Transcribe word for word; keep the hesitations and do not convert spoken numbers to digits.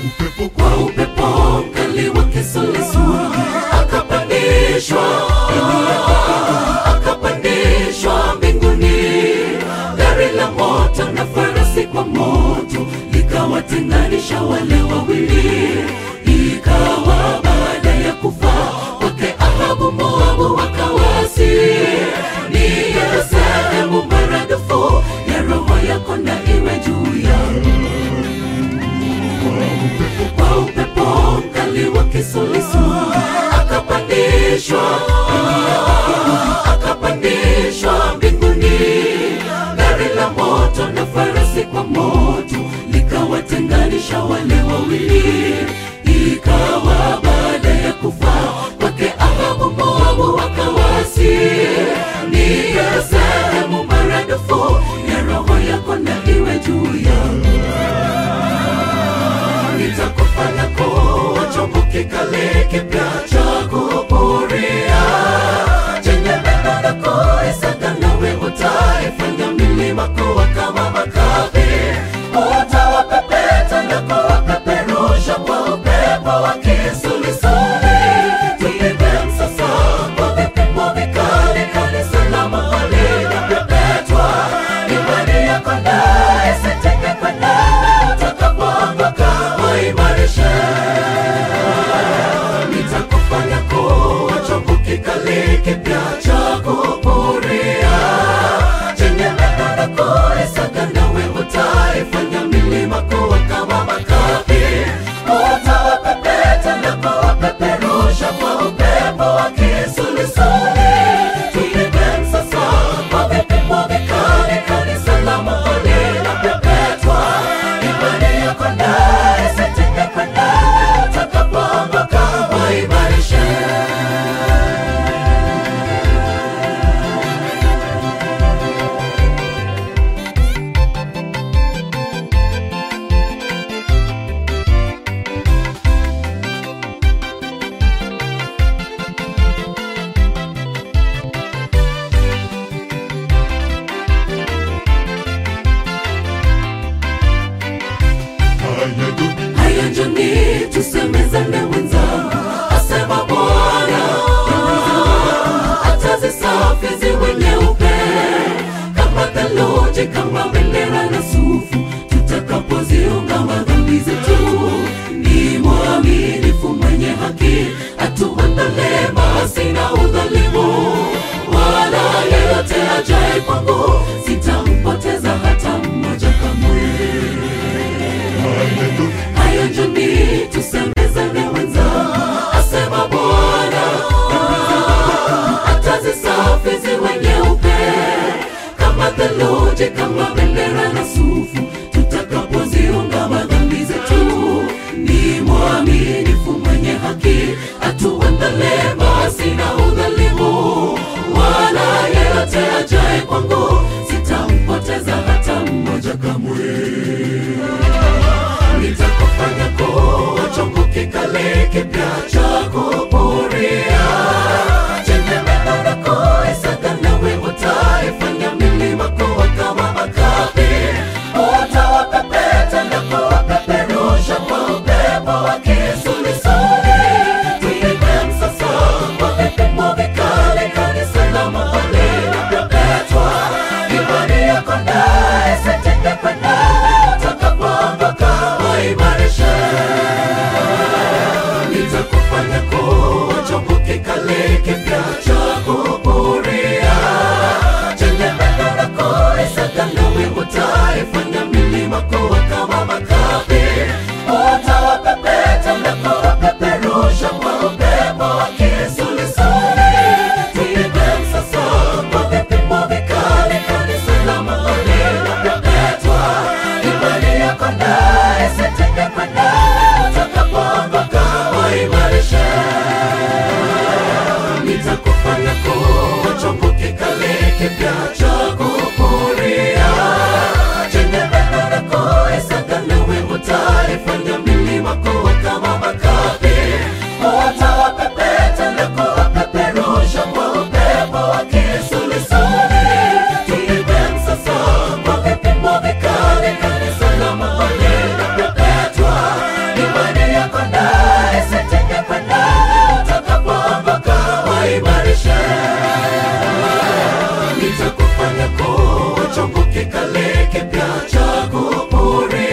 upepo, kwa upepo mkali wa kisulisuli akapandishwa, akapandishwa mbinguni. Gari la moto na farasi kwa moto likawatenganisha wale wawili. Ikawa baada ya kufa kwake Ahabu, Moabu wakawasi. Ni sehemu maradufu ya roho yako na iwe juu yangu. Kwa upepo mkali wa kisulisuli akapandishwa, akapandishwa mbinguni. Gari la moto na farasi kwa moto likawatenganisha wale wawili. Ikawa baada ya kufa kwake Ahabu, Moabu wakawasi. Ni sehemu maradufu ya roho yako na iwe juu yangu. Nitakufanya kuwa chombo kikali kipya cha kupuria, chenye meno na kuisaga, nawe utaifanya milima kuwa kama makapi. Utawapepeta na kuwapeperusha kwa upepo wa kisulisuli. Tupige msasa kwa vipimo vikali, kanisa la mahali linapepetwa. Imani yako na isitingike nawe utakapoanguka, waimarishe. Nitakufanya kuwa chombo kikali kipya cha kupuria, chenye meno na kuisaga, nawe utaifanya milima kuwa kama makapi. Utawapepeta na kuwapeperusha kwa upepo wa kisulisuli. Tupige msasa kwa vipimo vikali, kanisa la mahali linapepetwa. Imani yako na isitingike nawe utakapoanguka, waimarishe. Haya njoni tusemezane wenzangu, asema Bwana. Atazisafi ziwe nyeupe kama theluji, kama bendera na sufu, tutakapoziungama dhambi zetu. Ni mwaminifu mwenye haki, atuondolee maasi na udhalimu. Wala yeyote ajaye kwangu sitampoteza hata mmoja kamwe. Haya njoni tusemezane wenzangu, asema Bwana. Atazisafi ziwe nyeupe kama theluji, kama bendera na sufu, tutakapoziungama dhambi zetu. Ni mwaminifu mwenye haki, atuondolee maasi na udhalimu. Wala yeyote ajaye kwangu sitampoteza hata mmoja kamwe. Nitakufanya kuwa chombo kikali kipya cha kupuria, chenye meno na kuisaga, nawe utaifanya milima kuwa kama makapi. Utawapepeta na kuwapeperusha kwa upepo wa kisulisuli. Tupige msasa kwa vipimo vikali, kanisa la mahali linapepetwa. Imani yako na isitingike nawe utakapoanguka, waimarishe. Nitakufanya nitakufanya kuwa chombo kikale kipya cha kupuria.